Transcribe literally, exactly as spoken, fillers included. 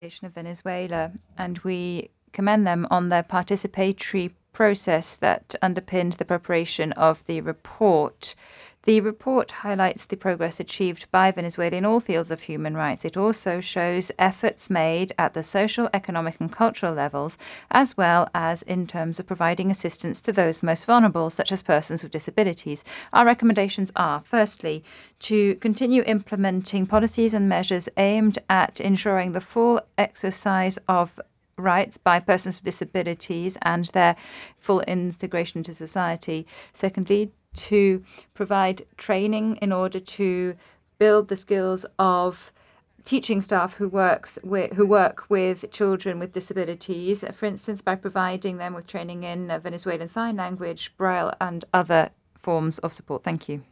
of Venezuela, and we commend them on their participatory process that underpinned the preparation of the report. The report highlights the progress achieved by Venezuela in all fields of human rights. It also shows efforts made at the social, economic, and cultural levels, as well as in terms of providing assistance to those most vulnerable, such as persons with disabilities. Our recommendations are, firstly, to continue implementing policies and measures aimed at ensuring the full exercise of rights by persons with disabilities and their full integration into society. Secondly, to provide training in order to build the skills of teaching staff who works with, who work with children with disabilities, for instance, by providing them with training in Venezuelan Sign Language, Braille, and other forms of support. Thank you.